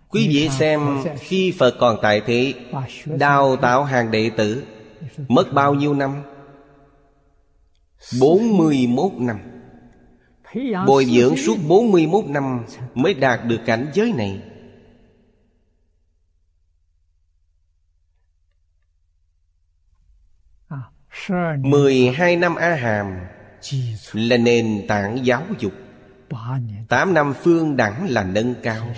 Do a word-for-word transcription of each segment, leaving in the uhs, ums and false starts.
Quý vị xem, khi Phật còn tại thế, đào tạo hàng đệ tử mất bao nhiêu năm? bốn mươi mốt năm. Bồi dưỡng suốt bốn mươi mốt năm mới đạt được cảnh giới này. Mười hai năm A Hàm là nền tảng giáo dục. Tám năm Phương Đẳng là nâng cao.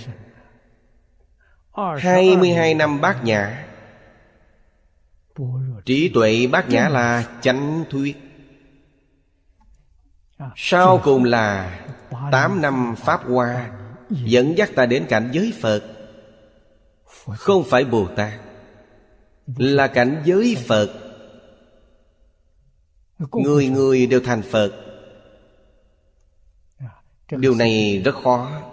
Hai mươi hai năm Bát Nhã. Trí tuệ Bát Nhã là chánh thuyết. Sau cùng là tám năm Pháp Hoa, dẫn dắt ta đến cảnh giới Phật. Không phải Bồ Tát, là cảnh giới Phật. Người người đều thành Phật. Điều này rất khó.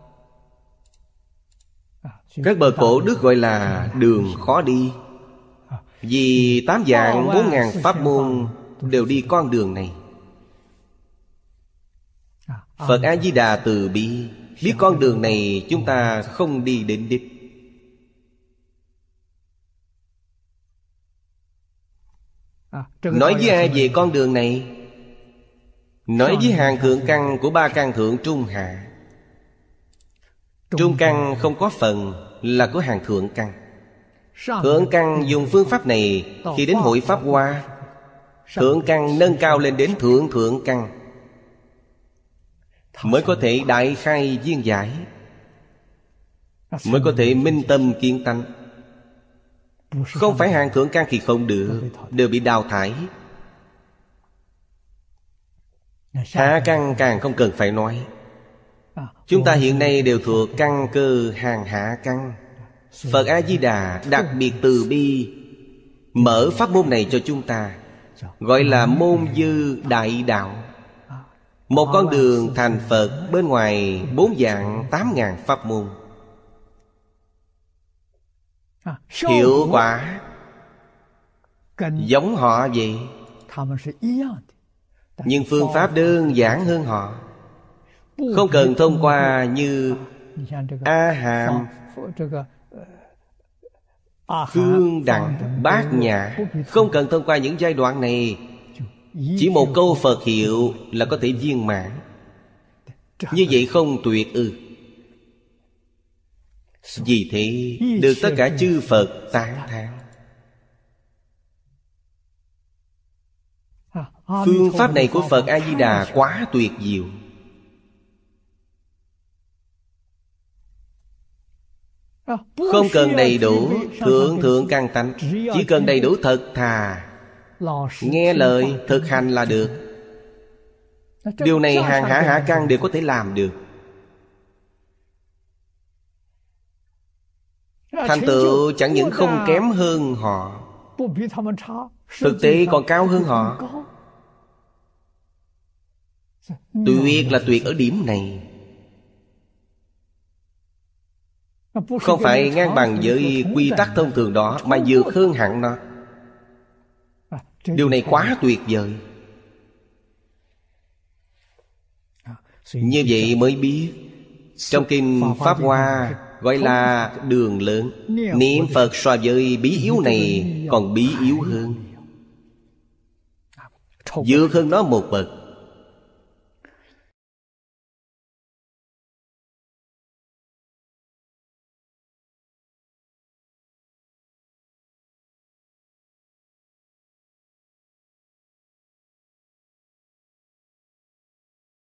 Các bậc cổ đức gọi là đường khó đi. Vì tám vạn bốn ngàn pháp môn đều đi con đường này. Phật A-di-đà từ bi, biết con đường này chúng ta không đi đến đích. Nói với ai về con đường này? Nói với hàng thượng căn của ba căn thượng trung hạ. Trung căn không có phần là của hàng thượng căn. Thượng căn dùng phương pháp này khi đến hội Pháp Hoa. Thượng căn nâng cao lên đến thượng thượng căn, mới có thể đại khai viên giải, mới có thể minh tâm kiến tánh. Không phải hàng thượng căn thì không được, đều bị đào thải. Hạ căn càng không cần phải nói. Chúng ta hiện nay đều thuộc căn cơ hàng hạ căn. Phật A-di-đà đặc biệt từ bi, mở pháp môn này cho chúng ta, gọi là môn dư đại đạo. Một con đường thành Phật, bên ngoài bốn vạn tám ngàn pháp môn. Hiệu quả giống họ vậy, nhưng phương pháp đơn giản hơn họ. Không cần thông qua như A Hàm, Phương Đẳng, Bát Nhã. Không cần thông qua những giai đoạn này. Chỉ một câu Phật hiệu là có thể viên mãn. Như vậy không tuyệt ư? Vì thế được tất cả chư Phật tán thán. Phương pháp này của Phật A-di-đà quá tuyệt diệu. Không cần đầy đủ thượng thượng căn tánh, chỉ cần đầy đủ thật thà, nghe lời thực hành là được. Điều này hàng hạ hạ căn đều có thể làm được. Thành tựu chẳng những không kém hơn họ, thực tế còn cao hơn họ. Tuyệt là tuyệt ở điểm này. Không phải ngang bằng với quy tắc thông thường đó, mà vượt hơn hẳn nó. Điều này quá tuyệt vời. Như vậy mới biết, trong kinh Pháp Hoa gọi là đường lớn. Niệm Phật so với bí yếu này còn bí yếu hơn, vượt hơn nó một bậc.